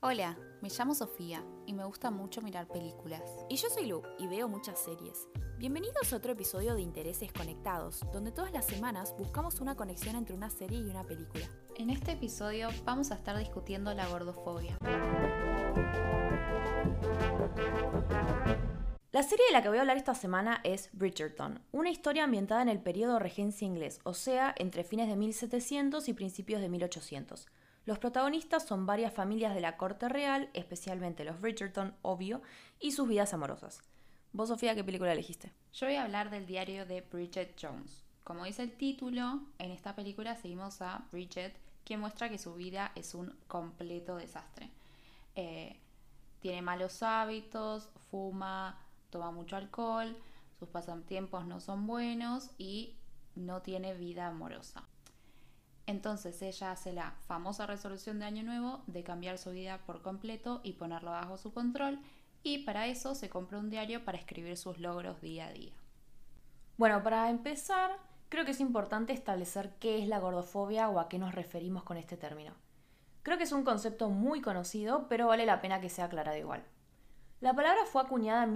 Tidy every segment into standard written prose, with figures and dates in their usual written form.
Hola, me llamo Sofía y me gusta mucho mirar películas. Y yo soy Lu y veo muchas series. Bienvenidos a otro episodio de Intereses Conectados, donde todas las semanas buscamos una conexión entre una serie y una película. En este episodio vamos a estar discutiendo la gordofobia. La serie de la que voy a hablar esta semana es Bridgerton, una historia ambientada en el periodo regencia inglés, o sea, entre fines de 1700 y principios de 1800. Los protagonistas son varias familias de la corte real, especialmente los Bridgerton, obvio, y sus vidas amorosas. ¿Vos, Sofía, qué película elegiste? Yo voy a hablar del diario de Bridget Jones. Como dice el título, en esta película seguimos a Bridget, quien muestra que su vida es un completo desastre. Tiene malos hábitos, fuma, toma mucho alcohol, sus pasatiempos no son buenos y no tiene vida amorosa. Entonces ella hace la famosa resolución de Año Nuevo de cambiar su vida por completo y ponerlo bajo su control, y para eso se compra un diario para escribir sus logros día a día. Bueno, para empezar, creo que es importante establecer qué es la gordofobia o a qué nos referimos con este término. Creo que es un concepto muy conocido, pero vale la pena que sea aclarado igual. La palabra fue acuñada en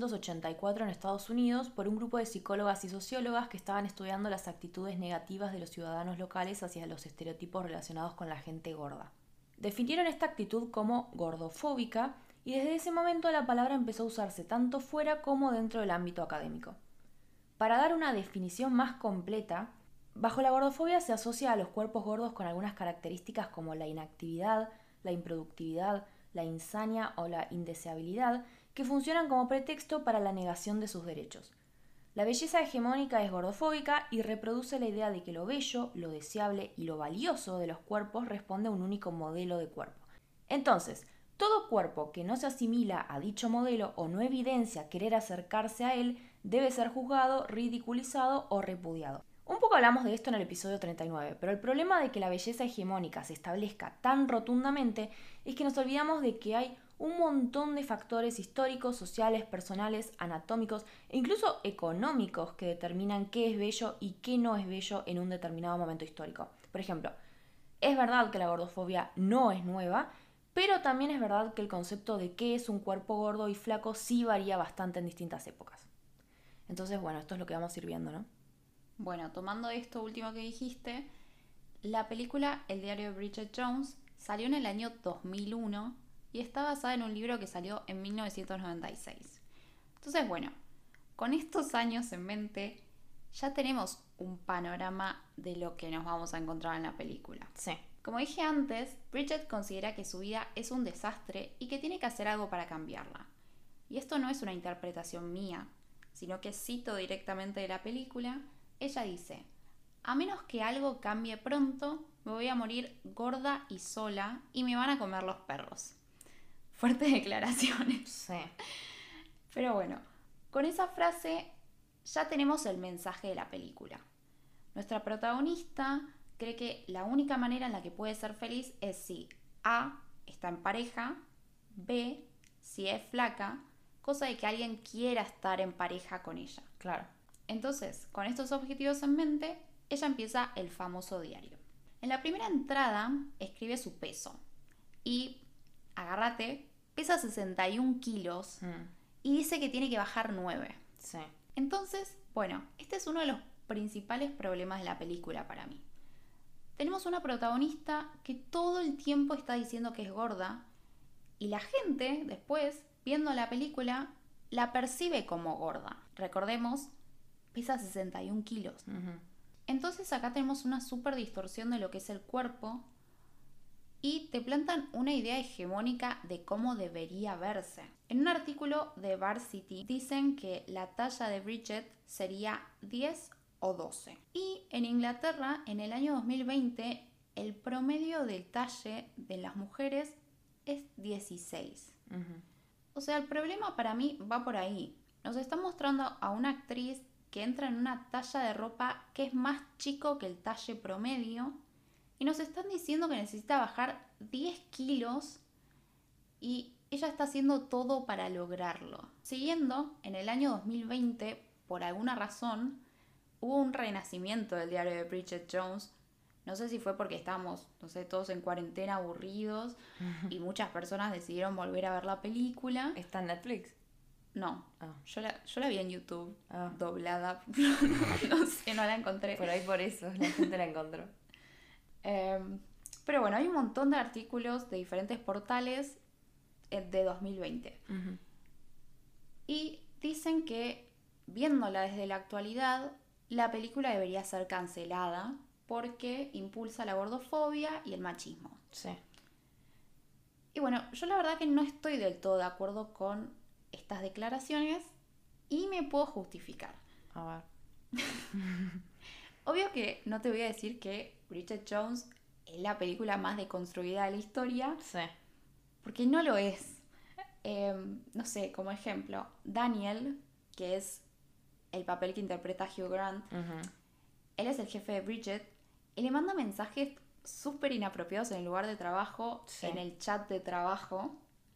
1984 en Estados Unidos por un grupo de psicólogas y sociólogas que estaban estudiando las actitudes negativas de los ciudadanos locales hacia los estereotipos relacionados con la gente gorda. Definieron esta actitud como gordofóbica y desde ese momento la palabra empezó a usarse tanto fuera como dentro del ámbito académico. Para dar una definición más completa, bajo la gordofobia se asocia a los cuerpos gordos con algunas características como la inactividad, la improductividad, la insania o la indeseabilidad, que funcionan como pretexto para la negación de sus derechos. La belleza hegemónica es gordofóbica y reproduce la idea de que lo bello, lo deseable y lo valioso de los cuerpos responde a un único modelo de cuerpo. Entonces, todo cuerpo que no se asimila a dicho modelo o no evidencia querer acercarse a él debe ser juzgado, ridiculizado o repudiado. Un poco hablamos de esto en el episodio 39, pero el problema de que la belleza hegemónica se establezca tan rotundamente es que nos olvidamos de que hay un montón de factores históricos, sociales, personales, anatómicos e incluso económicos que determinan qué es bello y qué no es bello en un determinado momento histórico. Por ejemplo, es verdad que la gordofobia no es nueva, pero también es verdad que el concepto de qué es un cuerpo gordo y flaco sí varía bastante en distintas épocas. Entonces, bueno, esto es lo que vamos a ir viendo, ¿no? Bueno, tomando esto último que dijiste, la película El diario de Bridget Jones salió en el año 2001 y está basada en un libro que salió en 1996. Entonces, bueno, con estos años en mente, ya tenemos un panorama de lo que nos vamos a encontrar en la película. Sí. Como dije antes, Bridget considera que su vida es un desastre y que tiene que hacer algo para cambiarla. Y esto no es una interpretación mía, sino que cito directamente de la película. Ella dice: a menos que algo cambie pronto, me voy a morir gorda y sola y me van a comer los perros. Fuertes declaraciones. Sí. Pero bueno, con esa frase ya tenemos el mensaje de la película. Nuestra protagonista cree que la única manera en la que puede ser feliz es si A, está en pareja, B, si es flaca, cosa de que alguien quiera estar en pareja con ella. Claro. Entonces, con estos objetivos en mente, ella empieza el famoso diario. En la primera entrada escribe su peso y, agárrate, pesa 61 kilos y dice que tiene que bajar 9. Sí. Entonces, bueno, este es uno de los principales problemas de la película para mí. Tenemos una protagonista que todo el tiempo está diciendo que es gorda y la gente, después, viendo la película, la percibe como gorda. Recordemos, pesa 61 kilos. Entonces acá tenemos una súper distorsión de lo que es el cuerpo y te plantan una idea hegemónica de cómo debería verse. En un artículo de Varsity dicen que la talla de Bridget sería 10 o 12. Y en Inglaterra, en el año 2020, el promedio del talle de las mujeres es 16. O sea, el problema para mí va por ahí. Nos están mostrando a una actriz que entra en una talla de ropa que es más chico que el talle promedio y nos están diciendo que necesita bajar 10 kilos y ella está haciendo todo para lograrlo. Siguiendo, en el año 2020, por alguna razón, hubo un renacimiento del diario de Bridget Jones. No sé si fue porque estábamos, no sé, todos en cuarentena aburridos y muchas personas decidieron volver a ver la película. ¿Está en Netflix? No, Ah. yo la vi en YouTube, Ah. doblada. No sé, no la encontré. Por ahí por eso la gente la encontró. Pero bueno, hay un montón de artículos de diferentes portales de 2020. Ujú. Y dicen que, viéndola desde la actualidad, la película debería ser cancelada porque impulsa la gordofobia y el machismo. Sí. Y bueno, yo la verdad que no estoy del todo de acuerdo con estas declaraciones y me puedo justificar. A ver. Obvio que no te voy a decir que Bridget Jones es la película más deconstruida de la historia, Sí. porque no lo es. No sé, como ejemplo, Daniel, que es el papel que interpreta Hugh Grant, Ujú. él es el jefe de Bridget y le manda mensajes súper inapropiados en el lugar de trabajo, Sí. en el chat de trabajo.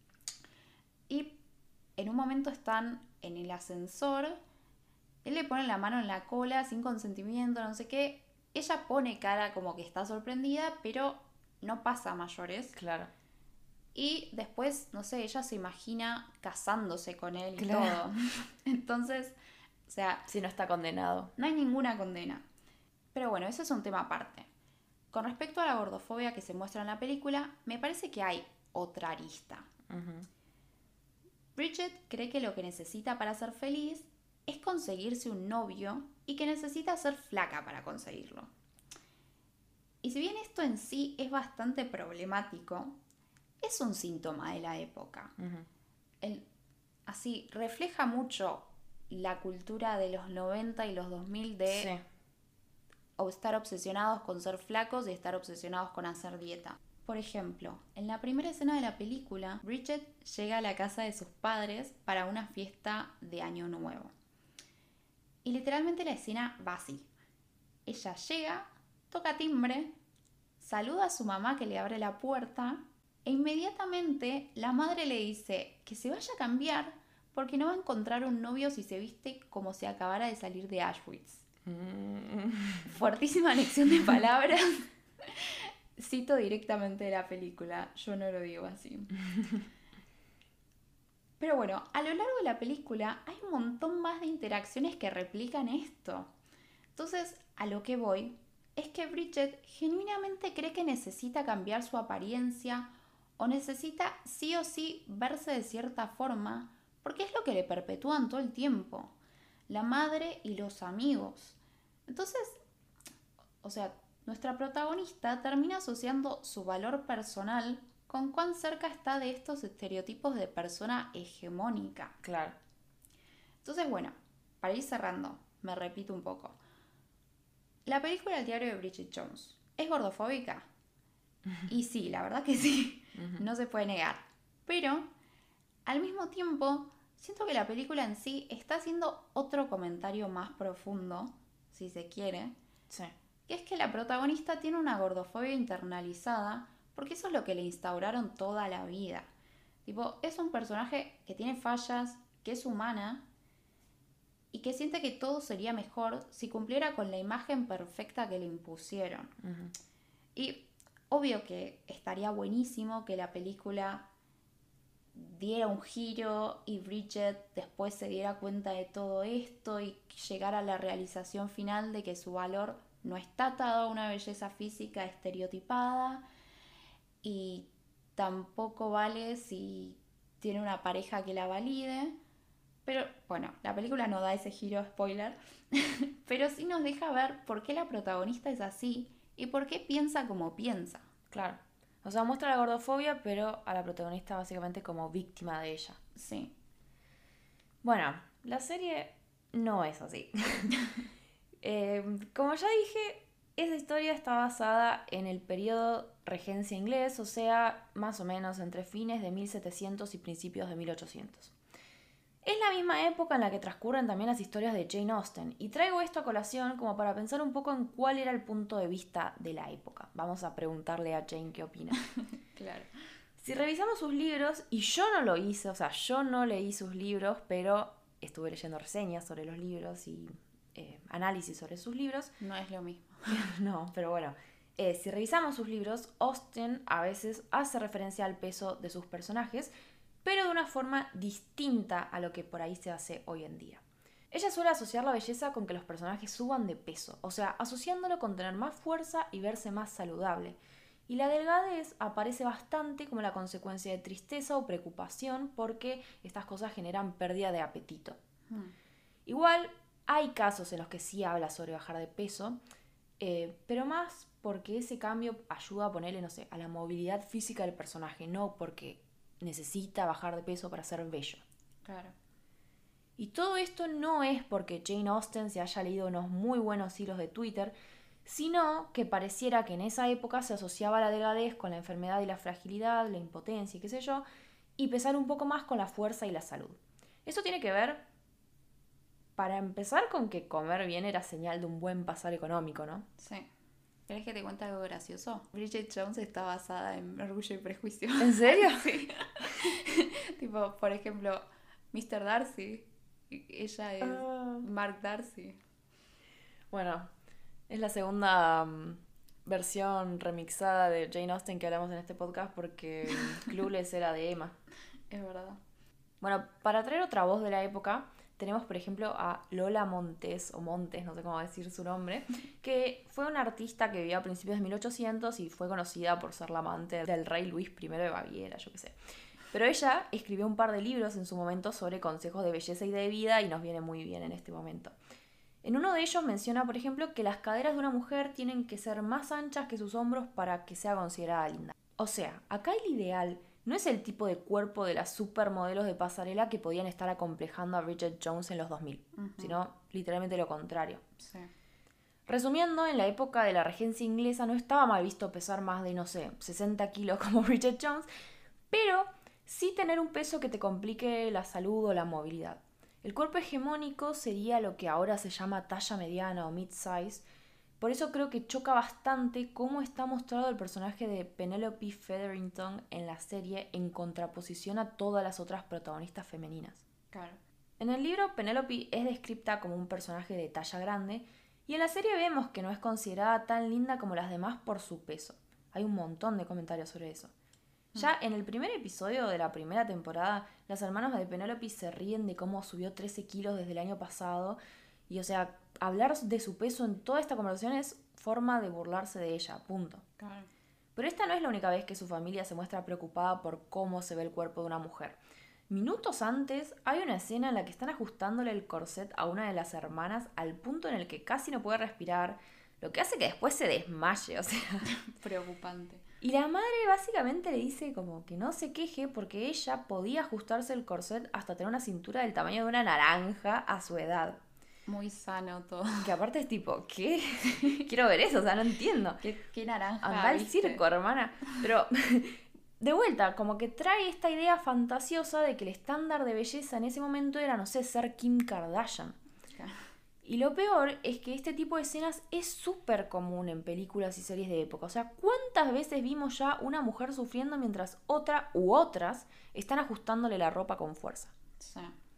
Y en un momento están en el ascensor, él le pone la mano en la cola sin consentimiento, no sé qué. Ella pone cara como que está sorprendida, pero no pasa a mayores. Claro. Y después, no sé, ella se imagina casándose con él y Claro. todo. Entonces, o sea, Si no está condenado. no hay ninguna condena. Pero bueno, ese es un tema aparte. Con respecto a la gordofobia que se muestra en la película, me parece que hay otra arista. Ujú. Bridget cree que lo que necesita para ser feliz es conseguirse un novio y que necesita ser flaca para conseguirlo. Y si bien esto en sí es bastante problemático, es un síntoma de la época. Ujú. Así, refleja mucho la cultura de los 90 y los 2000 de Sí. o estar obsesionados con ser flacos y estar obsesionados con hacer dieta. Por ejemplo, en la primera escena de la película, Bridget llega a la casa de sus padres para una fiesta de Año Nuevo. Y literalmente la escena va así. Ella llega, toca timbre, saluda a su mamá que le abre la puerta e inmediatamente la madre le dice que se vaya a cambiar porque no va a encontrar un novio si se viste como si acabara de salir de Auschwitz. Fuertísima lección de palabras. Cito directamente de la película, yo no lo digo así. Pero bueno, a lo largo de la película hay un montón más de interacciones que replican esto. Entonces, a lo que voy es que Bridget genuinamente cree que necesita cambiar su apariencia o necesita sí o sí verse de cierta forma porque es lo que le perpetúan todo el tiempo. La madre y los amigos. Entonces, o sea, nuestra protagonista termina asociando su valor personal con cuán cerca está de estos estereotipos de persona hegemónica. Claro. Entonces, bueno, para ir cerrando, me repito un poco. La película El diario de Bridget Jones, ¿es gordofóbica? Y sí, la verdad que sí, no se puede negar. Pero, al mismo tiempo, siento que la película en sí está haciendo otro comentario más profundo, si se quiere, Sí. que es que la protagonista tiene una gordofobia internalizada porque eso es lo que le instauraron toda la vida. Tipo, es un personaje que tiene fallas, que es humana y que siente que todo sería mejor si cumpliera con la imagen perfecta que le impusieron. Ujú. Y obvio que estaría buenísimo que la película diera un giro y Bridget después se diera cuenta de todo esto y llegara a la realización final de que su valor no está atado a una belleza física estereotipada y tampoco vale si tiene una pareja que la valide. Pero bueno, la película no da ese giro, spoiler, pero sí nos deja ver por qué la protagonista es así y por qué piensa como piensa. Claro. O sea, muestra la gordofobia, pero a la protagonista básicamente como víctima de ella. Sí. Bueno, la serie no es así. Como ya dije, esa historia está basada en el periodo regencia inglés, o sea, más o menos entre fines de 1700 y principios de 1800. Es la misma época en la que transcurren también las historias de Jane Austen, y traigo esto a colación como para pensar un poco en cuál era el punto de vista de la época. Vamos a preguntarle a Jane qué opina. Claro. Si revisamos sus libros, y yo no lo hice, o sea, yo no leí sus libros, pero estuve leyendo reseñas sobre los libros y análisis sobre sus libros. No es lo mismo. No, pero bueno, Si revisamos sus libros, Austen a veces hace referencia al peso de sus personajes, pero de una forma distinta a lo que por ahí se hace hoy en día. Ella suele asociar la belleza con que los personajes suban de peso, o sea, asociándolo con tener más fuerza y verse más saludable. Y la delgadez aparece bastante como la consecuencia de tristeza o preocupación porque estas cosas generan pérdida de apetito. Igual hay casos en los que sí habla sobre bajar de peso, pero más porque ese cambio ayuda a ponerle, no sé, a la movilidad física del personaje, no porque necesita bajar de peso para ser bello. Claro. Y todo esto no es porque Jane Austen se haya leído unos muy buenos hilos de Twitter, sino que pareciera que en esa época se asociaba la delgadez con la enfermedad y la fragilidad, la impotencia y qué sé yo, y pesar un poco más con la fuerza y la salud. Eso tiene que ver, para empezar, con que comer bien era señal de un buen pasar económico, ¿no? Sí. ¿Querés que te cuente algo gracioso? Bridget Jones está basada en Orgullo y Prejuicio. ¿En serio? Sí. Tipo, por ejemplo, Mr. Darcy. Ella es Mark Darcy. Bueno, es la segunda versión remixada de Jane Austen que hablamos en este podcast porque Clueless era de Emma. Es verdad. Bueno, para traer otra voz de la época, tenemos por ejemplo a Lola Montes, o Montes, no sé cómo decir su nombre, que fue una artista que vivió a principios de 1800 y fue conocida por ser la amante del rey Luis I de Baviera, yo qué sé. Pero ella escribió un par de libros en su momento sobre consejos de belleza y de vida y nos viene muy bien en este momento. En uno de ellos menciona, por ejemplo, que las caderas de una mujer tienen que ser más anchas que sus hombros para que sea considerada linda. O sea, acá el ideal no es el tipo de cuerpo de las supermodelos de pasarela que podían estar acomplejando a Bridget Jones en los 2000, sino literalmente lo contrario. Sí. Resumiendo, en la época de la regencia inglesa no estaba mal visto pesar más de, no sé, 60 kilos como Bridget Jones, pero sí tener un peso que te complique la salud o la movilidad. El cuerpo hegemónico sería lo que ahora se llama talla mediana o mid-size. Por eso creo que choca bastante cómo está mostrado el personaje de Penelope Featherington en la serie en contraposición a todas las otras protagonistas femeninas. Claro. En el libro, Penelope es descrita como un personaje de talla grande y en la serie vemos que no es considerada tan linda como las demás por su peso. Hay un montón de comentarios sobre eso. Ya en el primer episodio de la primera temporada, las hermanas de Penelope se ríen de cómo subió 13 kilos desde el año pasado. Y o sea, hablar de su peso en toda esta conversación es forma de burlarse de ella, punto. Claro. Pero esta no es la única vez que su familia se muestra preocupada por cómo se ve el cuerpo de una mujer. Minutos antes hay una escena en la que están ajustándole el corset a una de las hermanas al punto en el que casi no puede respirar, lo que hace que después se desmaye, o sea... Preocupante. Y la madre básicamente le dice como que no se queje porque ella podía ajustarse el corset hasta tener una cintura del tamaño de una naranja a su edad. Muy sano todo. Que aparte es tipo, ¿qué? Quiero ver eso, o sea, no entiendo. ¿Qué naranja? Anda al ¿viste? circo, hermana. Pero, de vuelta, como que trae esta idea fantasiosa de que el estándar de belleza en ese momento era, no sé, ser Kim Kardashian. Claro. Y lo peor es que este tipo de escenas es súper común en películas y series de época. O sea, ¿cuántas veces vimos ya una mujer sufriendo mientras otra u otras están ajustándole la ropa con fuerza? Sí.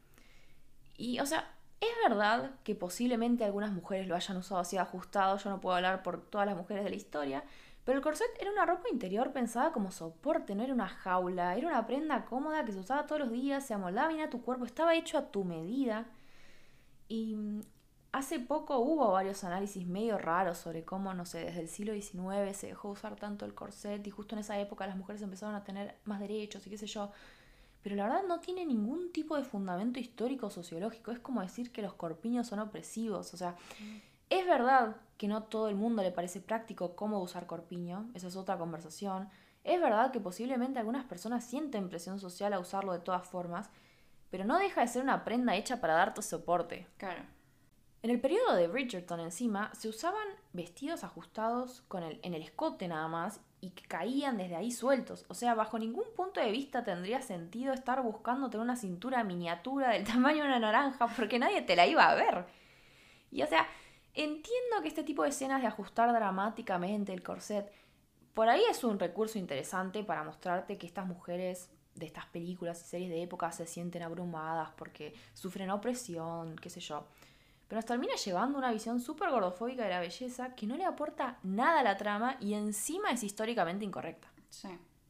Y, o sea, es verdad que posiblemente algunas mujeres lo hayan usado así ajustado. Yo no puedo hablar por todas las mujeres de la historia. Pero el corset era una ropa interior pensada como soporte, no era una jaula. Era una prenda cómoda que se usaba todos los días, se amoldaba bien a tu cuerpo, estaba hecho a tu medida. Y... hace poco hubo varios análisis medio raros sobre cómo, no sé, desde el siglo XIX se dejó usar tanto el corset y justo en esa época las mujeres empezaron a tener más derechos y qué sé yo. Pero la verdad no tiene ningún tipo de fundamento histórico o sociológico. Es como decir que los corpiños son opresivos. O sea, es verdad que no todo el mundo le parece práctico cómo usar corpiño. Esa es otra conversación. Es verdad que posiblemente algunas personas sienten presión social a usarlo de todas formas. Pero no deja de ser una prenda hecha para darte soporte. Claro. En el periodo de Bridgerton encima, se usaban vestidos ajustados en el escote nada más y que caían desde ahí sueltos. O sea, bajo ningún punto de vista tendría sentido estar buscando tener una cintura miniatura del tamaño de una naranja porque nadie te la iba a ver. Y o sea, entiendo que este tipo de escenas de ajustar dramáticamente el corset, por ahí es un recurso interesante para mostrarte que estas mujeres de estas películas y series de época se sienten abrumadas porque sufren opresión, qué sé yo. pero nos termina llevando una visión súper gordofóbica de la belleza que no le aporta nada a la trama y encima es históricamente incorrecta. Sí.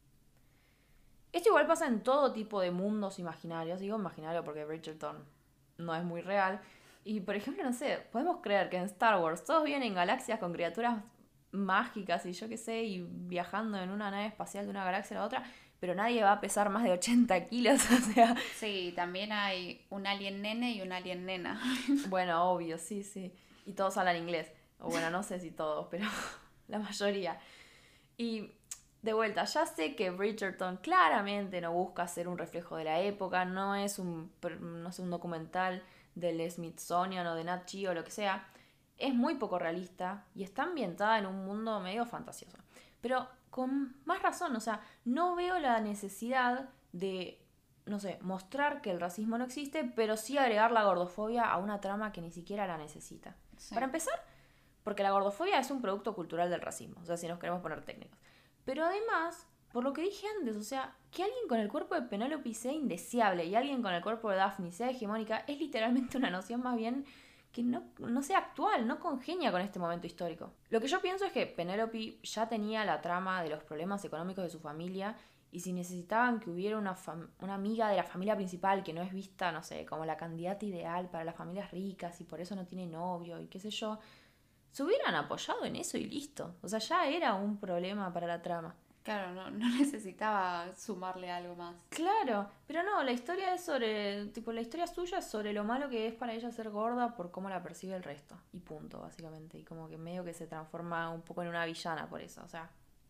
Esto igual pasa en todo tipo de mundos imaginarios. Digo imaginario porque Bridgerton no es muy real. Y por ejemplo, no sé, podemos creer que en Star Wars todos viven en galaxias con criaturas mágicas y yo qué sé, y viajando en una nave espacial de una galaxia a la otra, pero nadie va a pesar más de 80 kilos, o sea... Sí, también hay un alien nene y un alien nena. Bueno, obvio, sí, sí. Y todos hablan inglés. O bueno, no sé si todos, pero la mayoría. Y de vuelta, ya sé que Bridgerton claramente no busca ser un reflejo de la época, no es no sé, un documental del Smithsonian o de Nat Geo o lo que sea. Es muy poco realista y está ambientada en un mundo medio fantasioso. Pero con más razón, o sea, no veo la necesidad de, no sé, mostrar que el racismo no existe, pero sí agregar la gordofobia a una trama que ni siquiera la necesita. Sí. Para empezar, porque la gordofobia es un producto cultural del racismo, o sea, si nos queremos poner técnicos. Pero además, por lo que dije antes, o sea, que alguien con el cuerpo de Penélope sea indeseable y alguien con el cuerpo de Daphne sea hegemónica es literalmente una noción más bien que no sea actual, no congenia con este momento histórico. Lo que yo pienso es que Penélope ya tenía la trama de los problemas económicos de su familia y si necesitaban que hubiera una amiga de la familia principal que no es vista, no sé, como la candidata ideal para las familias ricas y por eso no tiene novio y qué sé yo, se hubieran apoyado en eso y listo. O sea, ya era un problema para la trama. Claro, no necesitaba sumarle algo más. Claro, pero no, la historia es sobre, tipo, la historia suya es sobre lo malo que es para ella ser gorda por cómo la percibe el resto. Y punto, básicamente. Y como que medio que se transforma un poco en una villana por eso, o sea.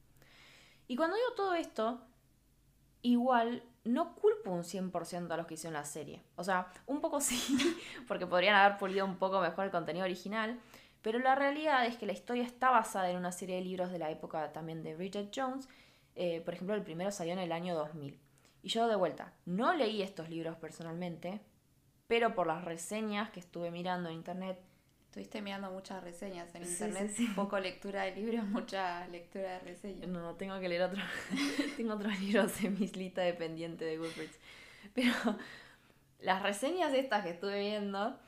Y cuando digo todo esto, igual no culpo un 100% a los que hicieron la serie. O sea, un poco sí, porque podrían haber pulido un poco mejor el contenido original. Pero la realidad es que la historia está basada en una serie de libros de la época también de Bridget Jones. Por ejemplo, el primero salió en el año 2000. Y yo de vuelta, no leí estos libros personalmente, pero por las reseñas que estuve mirando en internet. Estuviste mirando muchas reseñas en Sí, internet, sí, sí. Poco lectura de libros, mucha lectura de reseñas. No, tengo que leer otro. Tengo otros libros en mi lista de pendiente de Goodreads. Pero las reseñas estas que estuve viendo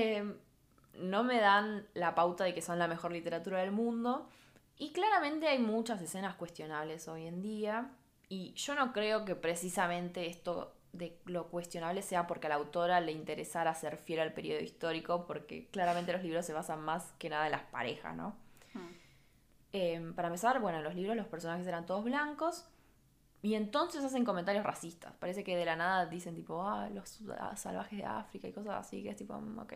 no me dan la pauta de que son la mejor literatura del mundo. Y claramente hay muchas escenas cuestionables hoy en día. Y yo no creo que precisamente esto de lo cuestionable sea porque a la autora le interesara ser fiel al periodo histórico, porque claramente los libros se basan más que nada en las parejas, ¿no? Para empezar, bueno, en los libros los personajes eran todos blancos y entonces hacen comentarios racistas. Parece que de la nada dicen tipo, los salvajes de África y cosas así, que es tipo, ok.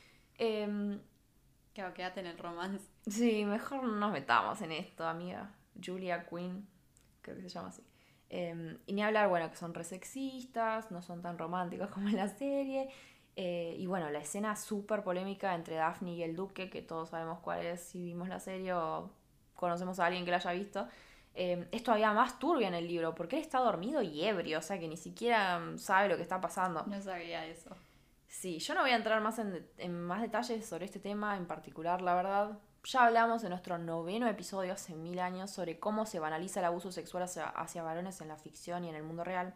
Claro, quédate en el romance. Sí, mejor no nos metamos en esto, amiga. Julia Quinn, creo que se llama así. Y ni hablar, bueno, que son re sexistas, no son tan románticos como en la serie. Y bueno, la escena súper polémica entre Daphne y el duque, que todos sabemos cuál es si vimos la serie o conocemos a alguien que la haya visto. Es todavía más turbia en el libro, porque él está dormido y ebrio, o sea que ni siquiera sabe lo que está pasando. No sabía eso. Sí, yo no voy a entrar más en más detalles sobre este tema en particular, la verdad. Ya hablamos en nuestro 9º episodio hace 1000 años sobre cómo se banaliza el abuso sexual hacia varones en la ficción y en el mundo real.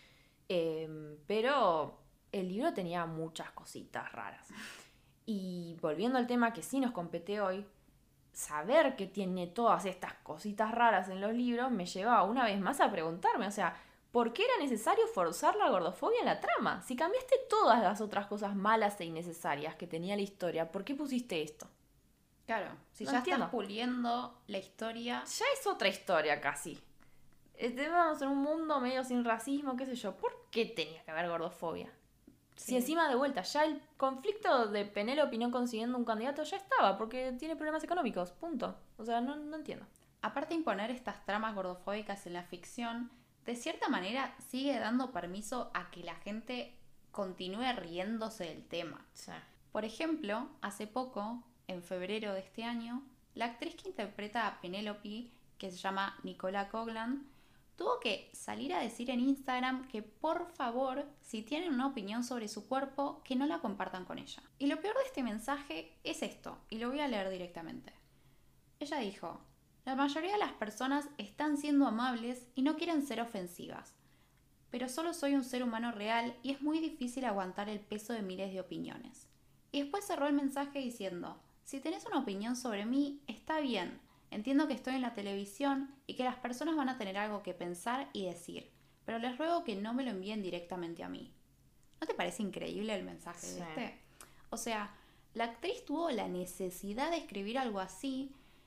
Pero el libro tenía muchas cositas raras. Y volviendo al tema que sí nos compete hoy, saber que tiene todas estas cositas raras en los libros me lleva una vez más a preguntarme, o sea, ¿por qué era necesario forzar la gordofobia en la trama? Si cambiaste todas las otras cosas malas e innecesarias que tenía la historia, ¿por qué pusiste esto? Claro, si No ya entiendo. estás puliendo la historia. Ya es otra historia casi. Estamos en un mundo medio sin racismo, qué sé yo. ¿Por qué tenía que haber gordofobia? Sí. Si encima de vuelta ya el conflicto de Penélope no consiguiendo un candidato ya estaba, porque tiene problemas económicos, punto. O sea, no entiendo. Aparte de imponer estas tramas gordofóbicas en la ficción, de cierta manera sigue dando permiso a que la gente continúe riéndose del tema. Sí. Por ejemplo, hace poco, en febrero de este año, la actriz que interpreta a Penélope, que se llama Nicola Coughlan, tuvo que salir a decir en Instagram que por favor, si tienen una opinión sobre su cuerpo, que no la compartan con ella. Y lo peor de este mensaje es esto, y lo voy a leer directamente. Ella dijo: la mayoría de las personas están siendo amables y no quieren ser ofensivas, pero solo soy un ser humano real y es muy difícil aguantar el peso de miles de opiniones. Y después cerró el mensaje diciendo, si tenés una opinión sobre mí, está bien. Entiendo que estoy en la televisión y que las personas van a tener algo que pensar y decir, pero les ruego que no me lo envíen directamente a mí. ¿No te parece increíble el mensaje de este? O sea, la actriz tuvo la necesidad de escribir algo así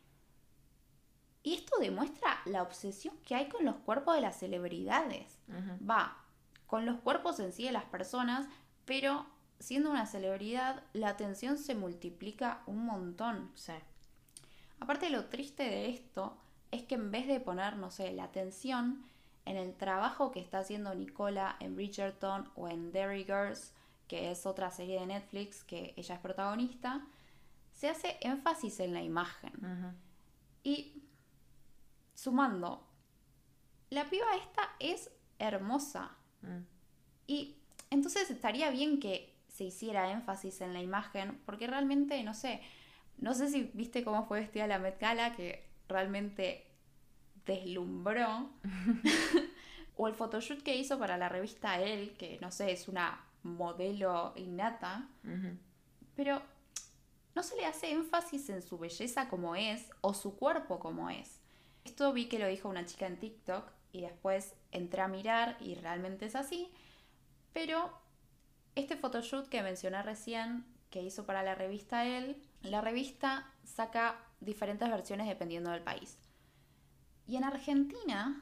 y esto demuestra la obsesión que hay con los cuerpos de las celebridades. Va, con los cuerpos en sí de las personas, pero siendo una celebridad, la atención se multiplica un montón. Sí. Aparte, lo triste de esto es que en vez de poner, no sé, la atención en el trabajo que está haciendo Nicola en Bridgerton o en Derry Girls, que es otra serie de Netflix que ella es protagonista, se hace énfasis en la imagen. Y sumando, la piba esta es hermosa. Y entonces estaría bien que se hiciera énfasis en la imagen, porque realmente, no sé si viste cómo fue vestida la Met Gala, que realmente deslumbró. O el photoshoot que hizo para la revista Elle, que no sé, es una modelo innata. Pero no se le hace énfasis en su belleza como es, o su cuerpo como es. Esto vi que lo dijo una chica en TikTok, y después entré a mirar, y realmente es así. Pero este photoshoot que mencioné recién, que hizo para la revista Elle, la revista saca diferentes versiones dependiendo del país. Y en Argentina,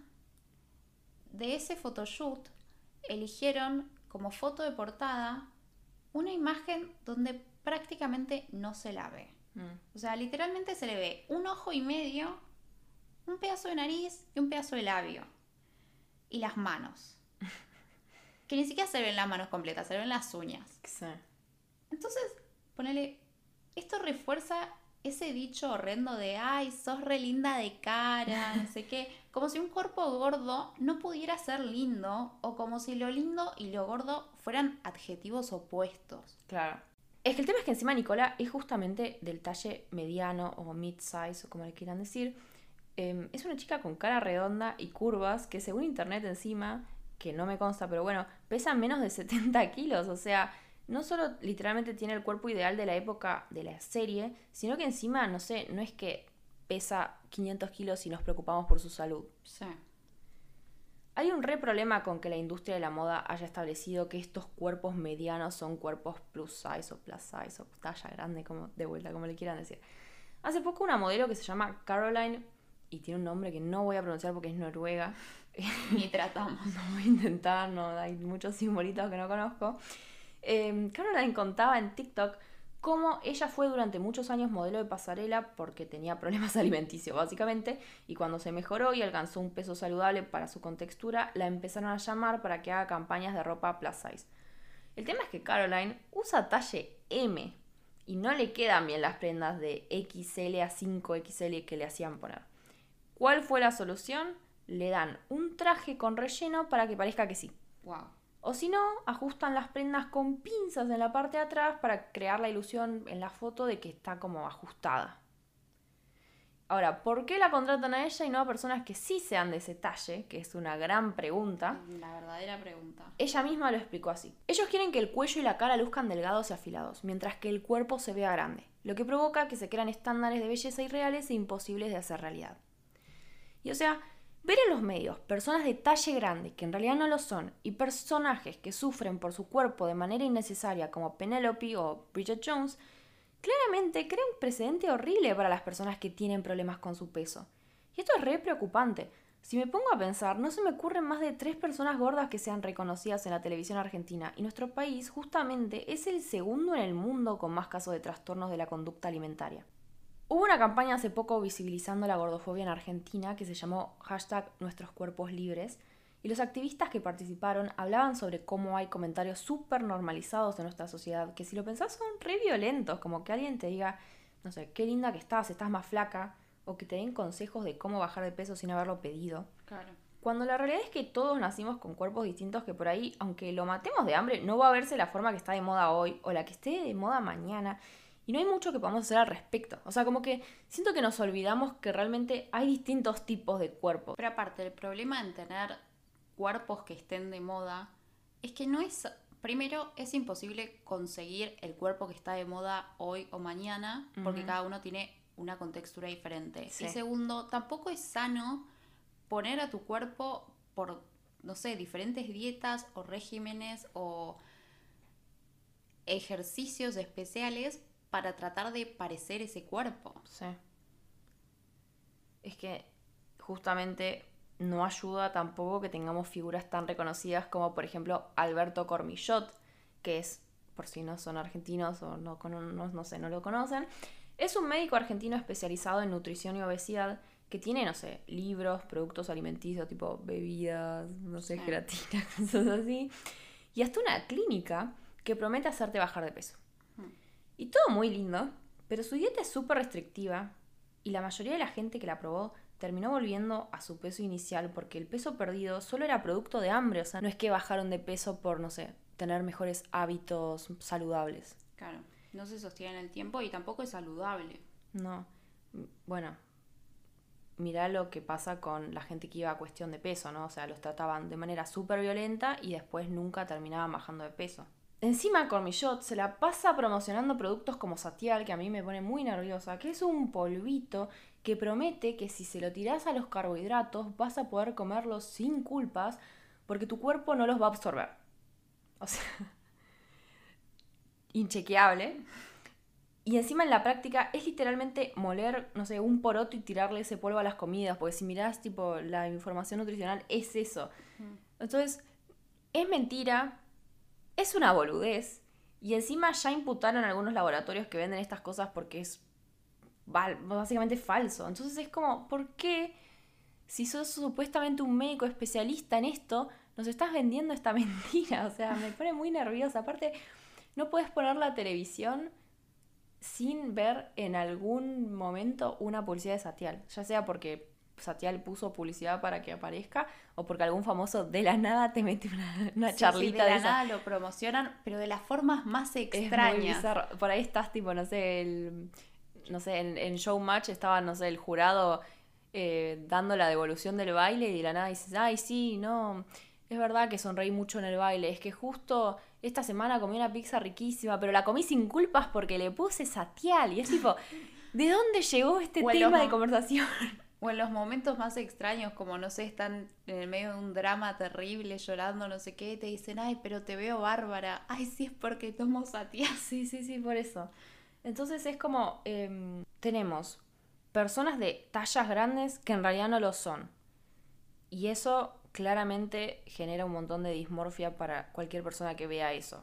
de ese photoshoot, eligieron como foto de portada una imagen donde prácticamente no se la ve. O sea, literalmente se le ve un ojo y medio, un pedazo de nariz y un pedazo de labio. Y las manos. Que ni siquiera se ven las manos completas, se ven las uñas. Sí. Entonces, ponele, esto refuerza ese dicho horrendo de, ay, sos re linda de cara, no sé qué. Como si un cuerpo gordo no pudiera ser lindo, o como si lo lindo y lo gordo fueran adjetivos opuestos. Claro. Es que el tema es que encima Nicola es justamente del talle mediano o mid-size, o como le quieran decir. Es una chica con cara redonda y curvas que según internet encima, que no me consta, pero bueno, pesa menos de 70 kilos. O sea, no solo literalmente tiene el cuerpo ideal de la época de la serie, sino que encima, no sé, no es que pesa 500 kilos y nos preocupamos por su salud. Sí. Hay un re problema con que la industria de la moda haya establecido que estos cuerpos medianos son cuerpos plus size o talla grande, como de vuelta, como le quieran decir. Hace poco una modelo que se llama Caroline, y tiene un nombre que no voy a pronunciar porque es noruega. Ni tratamos. No voy a intentar, no, hay muchos simbolitos que no conozco. Caroline contaba en TikTok cómo ella fue durante muchos años modelo de pasarela porque tenía problemas alimenticios básicamente, y cuando se mejoró y alcanzó un peso saludable para su contextura, la empezaron a llamar para que haga campañas de ropa plus size. El tema es que Caroline usa talle M y no le quedan bien las prendas de XL a 5XL que le hacían poner. ¿Cuál fue la solución? Le dan un traje con relleno para que parezca que sí. Wow. O si no, ajustan las prendas con pinzas en la parte de atrás para crear la ilusión en la foto de que está como ajustada. Ahora, ¿por qué la contratan a ella y no a personas que sí sean de ese talle? Que es una gran pregunta. La verdadera pregunta. Ella misma lo explicó así. Ellos quieren que el cuello y la cara luzcan delgados y afilados, mientras que el cuerpo se vea grande, lo que provoca que se crean estándares de belleza irreales e imposibles de hacer realidad. Y o sea, ver en los medios personas de talle grande que en realidad no lo son y personajes que sufren por su cuerpo de manera innecesaria como Penelope o Bridget Jones, claramente crea un precedente horrible para las personas que tienen problemas con su peso. Y esto es re preocupante. Si me pongo a pensar, no se me ocurren más de 3 personas gordas que sean reconocidas en la televisión argentina, y nuestro país justamente es el segundo en el mundo con más casos de trastornos de la conducta alimentaria. Hubo una campaña hace poco visibilizando la gordofobia en Argentina que se llamó #NuestrosCuerposLibres, y los activistas que participaron hablaban sobre cómo hay comentarios súper normalizados en nuestra sociedad que si lo pensás son re violentos, como que alguien te diga, no sé, qué linda que estás más flaca, o que te den consejos de cómo bajar de peso sin haberlo pedido. Claro. Cuando la realidad es que todos nacimos con cuerpos distintos que por ahí, aunque lo matemos de hambre, no va a verse la forma que está de moda hoy o la que esté de moda mañana. Y no hay mucho que podamos hacer al respecto. O sea, como que siento que nos olvidamos que realmente hay distintos tipos de cuerpos. Pero aparte, el problema en tener cuerpos que estén de moda es que no es Primero, es imposible conseguir el cuerpo que está de moda hoy o mañana, porque cada uno tiene una contextura diferente. Sí. Y segundo, tampoco es sano poner a tu cuerpo por, no sé, diferentes dietas o regímenes o ejercicios especiales para tratar de parecer ese cuerpo. Sí. Es que justamente no ayuda tampoco que tengamos figuras tan reconocidas como, por ejemplo, Alberto Cormillot, que es, por si no son argentinos o no sé, no lo conocen, es un médico argentino especializado en nutrición y obesidad que tiene, no sé, libros, productos alimenticios, tipo bebidas, no sé, gelatina, cosas así, y hasta una clínica que promete hacerte bajar de peso. Y todo muy lindo, pero su dieta es súper restrictiva y la mayoría de la gente que la probó terminó volviendo a su peso inicial porque el peso perdido solo era producto de hambre, o sea, no es que bajaron de peso por, no sé, tener mejores hábitos saludables. Claro, no se sostiene en el tiempo y tampoco es saludable. No, bueno, mirá lo que pasa con la gente que iba a cuestión de peso, ¿no? O sea, los trataban de manera súper violenta y después nunca terminaban bajando de peso. Encima Cormillot se la pasa promocionando productos como Satial, que a mí me pone muy nerviosa, que es un polvito que promete que si se lo tirás a los carbohidratos vas a poder comerlos sin culpas porque tu cuerpo no los va a absorber. O sea, inchequeable. Y encima en la práctica es literalmente moler, no sé, un poroto y tirarle ese polvo a las comidas, porque si mirás tipo la información nutricional es eso. Entonces, es mentira. Es una boludez. Y encima ya imputaron a algunos laboratorios que venden estas cosas porque es básicamente falso. Entonces es como, ¿por qué, si sos supuestamente un médico especialista en esto, nos estás vendiendo esta mentira? O sea, me pone muy nerviosa. Aparte, no puedes poner la televisión sin ver en algún momento una publicidad de Satial. Ya sea porque Satial puso publicidad para que aparezca o porque algún famoso de la nada te mete una charlita de la esa. nada lo promocionan, pero de las formas más extrañas. Es muy extrañas. bizarro. Por ahí estás tipo, no sé, en Showmatch estaba, no sé, el jurado dando la devolución del baile y de la nada dices, ay, sí, no, es verdad que sonreí mucho en el baile, es que justo esta semana comí una pizza riquísima, pero la comí sin culpas porque le puse Satial. Y es tipo, ¿de dónde llegó este tema de conversación? O en los momentos más extraños, como no sé, están en el medio de un drama terrible, llorando, no sé qué, y te dicen, ay, pero te veo bárbara. Ay, sí, es porque tomo Satial. Sí, por eso. Entonces es como, tenemos personas de tallas grandes que en realidad no lo son. Y eso claramente genera un montón de dismorfia para cualquier persona que vea eso.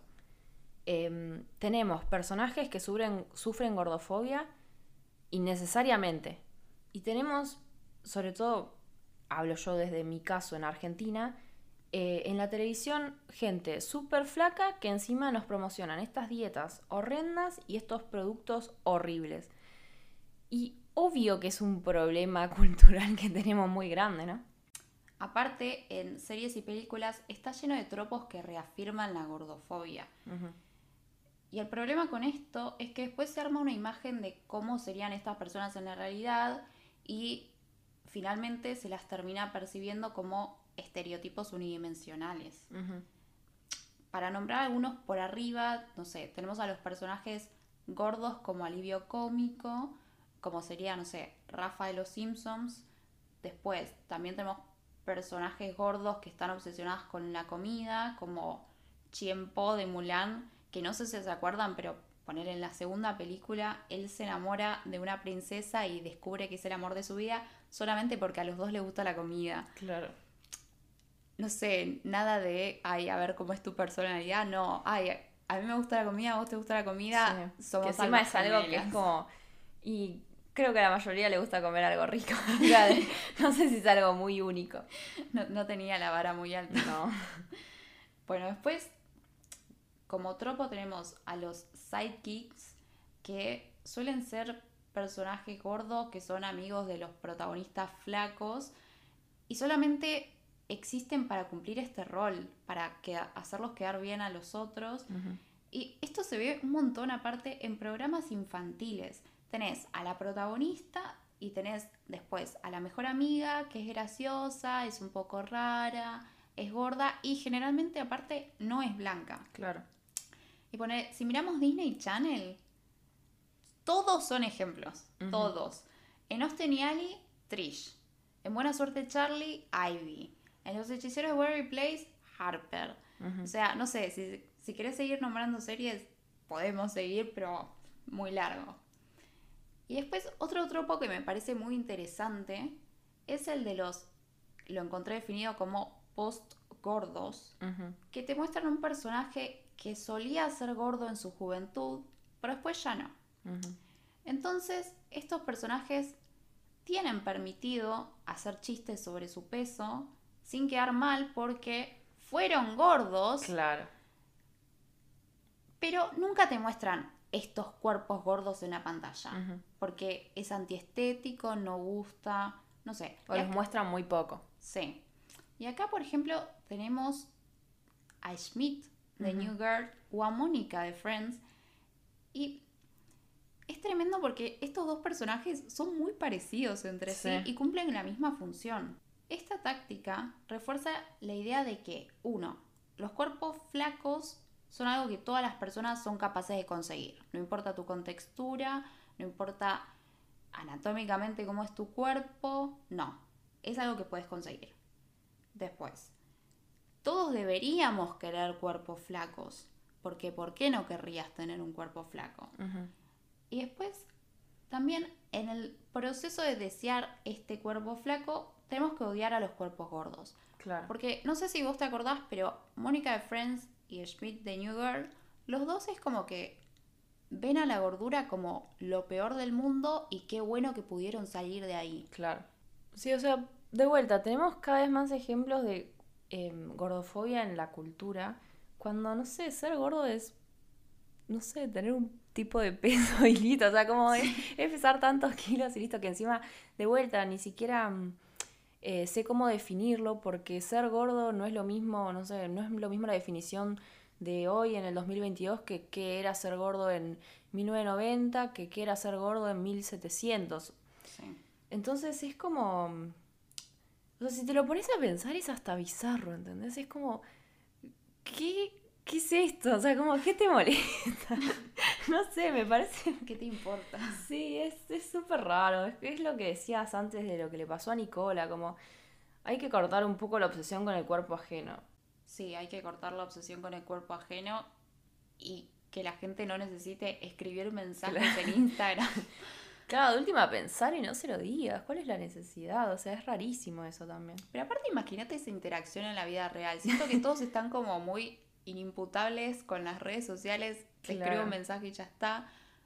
Tenemos personajes que sufren gordofobia innecesariamente. Y tenemos, sobre todo, hablo yo desde mi caso en Argentina, en la televisión gente súper flaca que encima nos promocionan estas dietas horrendas y estos productos horribles. Y obvio que es un problema cultural que tenemos muy grande, ¿no? Aparte, en series y películas está lleno de tropos que reafirman la gordofobia. Y el problema con esto es que después se arma una imagen de cómo serían estas personas en la realidad y finalmente se las termina percibiendo como estereotipos unidimensionales. Para nombrar algunos por arriba, no sé, tenemos a los personajes gordos como alivio cómico, como sería, no sé, Rafa de los Simpsons. Después también tenemos personajes gordos que están obsesionados con la comida, como Chien Po de Mulan, que no sé si se acuerdan, pero poner en la segunda película, él se enamora de una princesa y descubre que es el amor de su vida solamente porque a los dos les gusta la comida. Claro. No sé, nada de, ay, a ver cómo es tu personalidad, no, ay, a mí me gusta la comida, a vos te gusta la comida, sí. somos que encima es algo que es como... Y creo que a la mayoría le gusta comer algo rico. No sé si es algo muy único. No tenía la vara muy alta. No. Bueno, después, como tropo tenemos a los sidekicks, que suelen ser personajes gordos que son amigos de los protagonistas flacos y solamente existen para cumplir este rol, para hacerlos quedar bien a los otros. Y esto se ve un montón aparte en programas infantiles. Tenés a la protagonista y tenés después a la mejor amiga, que es graciosa, es un poco rara, es gorda y generalmente aparte no es blanca. Claro. Y si miramos Disney Channel, todos son ejemplos, todos. En Austin y Ali, Trish. En Buena Suerte Charlie, Ivy. En Los Hechiceros de Waverly Place, Harper. O sea, no sé, si querés seguir nombrando series, podemos seguir, pero muy largo. Y después otro tropo que me parece muy interesante es el de lo encontré definido como post-gordos, que te muestran un personaje que solía ser gordo en su juventud, pero después ya no. Entonces, estos personajes tienen permitido hacer chistes sobre su peso sin quedar mal porque fueron gordos. Claro. Pero nunca te muestran estos cuerpos gordos en la pantalla. Porque es antiestético, no gusta, no sé. O los muestran muy poco. Sí. Y acá, por ejemplo, tenemos a Schmidt de New Girl o a Mónica de Friends. Y es tremendo porque estos dos personajes son muy parecidos entre sí y cumplen la misma función. Esta táctica refuerza la idea de que, uno, los cuerpos flacos son algo que todas las personas son capaces de conseguir. No importa tu contextura, no importa anatómicamente cómo es tu cuerpo, no. Es algo que puedes conseguir. Después, todos deberíamos querer cuerpos flacos. Porque ¿por qué no querrías tener un cuerpo flaco? Y después, también en el proceso de desear este cuerpo flaco, tenemos que odiar a los cuerpos gordos. Claro. Porque no sé si vos te acordás, pero Mónica de Friends y Schmidt de New Girl, los dos es como que ven a la gordura como lo peor del mundo y qué bueno que pudieron salir de ahí. Claro. Sí, o sea, de vuelta, tenemos cada vez más ejemplos de gordofobia en la cultura. Cuando, no sé, ser gordo es, no sé, tener un tipo de peso y listo. O sea, como es pesar tantos kilos y listo, que encima, de vuelta, ni siquiera sé cómo definirlo, porque ser gordo no es lo mismo, no sé, no es lo mismo la definición de hoy en el 2022 que qué era ser gordo en 1990, que qué era ser gordo en 1700. Sí. Entonces es como... O sea, si te lo pones a pensar es hasta bizarro, ¿entendés? Es como... ¿Qué es esto? O sea, como, ¿qué te molesta? No sé, me parece... ¿Qué te importa? Sí, es súper raro. Es lo que decías antes de lo que le pasó a Nicola, como... Hay que cortar un poco la obsesión con el cuerpo ajeno. Sí, hay que cortar la obsesión con el cuerpo ajeno y que la gente no necesite escribir mensajes en Instagram. Claro, de última pensar y no se lo digas. ¿Cuál es la necesidad? O sea, es rarísimo eso también. Pero aparte imagínate esa interacción en la vida real. Siento que todos están como muy inimputables con las redes sociales. Te escribo un mensaje y ya está.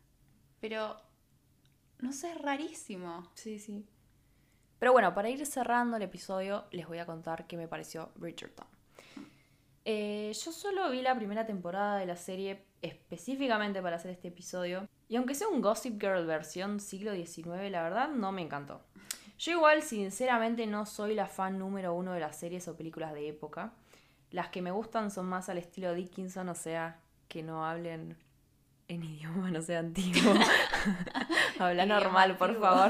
Pero, no sé, es rarísimo. Sí, sí. Pero bueno, para ir cerrando el episodio, les voy a contar qué me pareció Bridgerton. Yo solo vi la primera temporada de la serie específicamente para hacer este episodio. Y aunque sea un Gossip Girl versión siglo XIX, la verdad no me encantó. Yo igual, sinceramente, no soy la fan número 1 de las series o películas de época. Las que me gustan son más al estilo Dickinson, o sea, que no hablen en idioma, no sé, antiguo. Habla normal, por favor.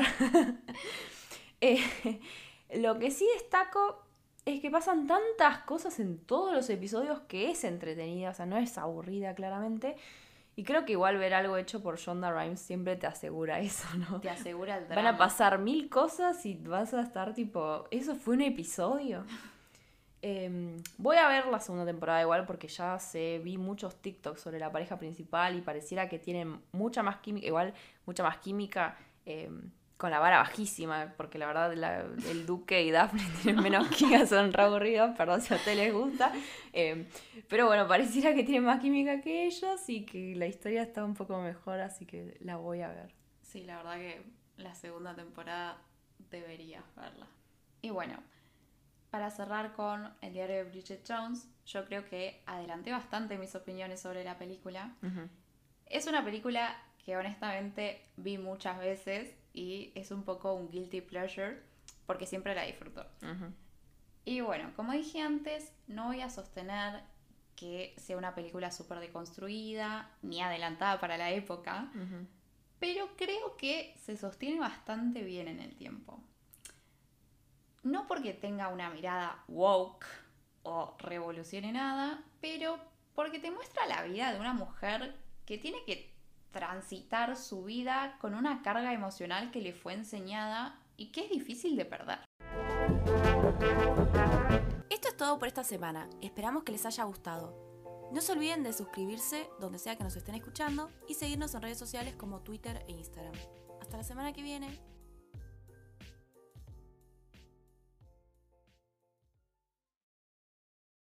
Lo que sí destaco es que pasan tantas cosas en todos los episodios que es entretenida, o sea, no es aburrida claramente. Y creo que igual ver algo hecho por Shonda Rhimes siempre te asegura eso, ¿no? Te asegura el drama. Van a pasar 1000 cosas y vas a estar tipo, ¿eso fue un episodio? Voy a ver la segunda temporada igual porque ya vi muchos TikToks sobre la pareja principal y pareciera que tienen mucha más química, igual mucha más química con la vara bajísima, porque la verdad el Duque y Daphne tienen menos química, son re aburridos, perdón si a ustedes les gusta, pero bueno, pareciera que tienen más química que ellos y que la historia está un poco mejor, así que la voy a ver. Sí, la verdad que la segunda temporada deberías verla. Y bueno, para cerrar con el diario de Bridget Jones, yo creo que adelanté bastante mis opiniones sobre la película. Es una película que honestamente vi muchas veces y es un poco un guilty pleasure porque siempre la disfruto. Y bueno, como dije antes, no voy a sostener que sea una película súper deconstruida ni adelantada para la época, pero creo que se sostiene bastante bien en el tiempo. No porque tenga una mirada woke, o revolucione nada, pero porque te muestra la vida de una mujer que tiene que transitar su vida con una carga emocional que le fue enseñada y que es difícil de perder. Esto es todo por esta semana. Esperamos que les haya gustado. No se olviden de suscribirse donde sea que nos estén escuchando y seguirnos en redes sociales como Twitter e Instagram. Hasta la semana que viene.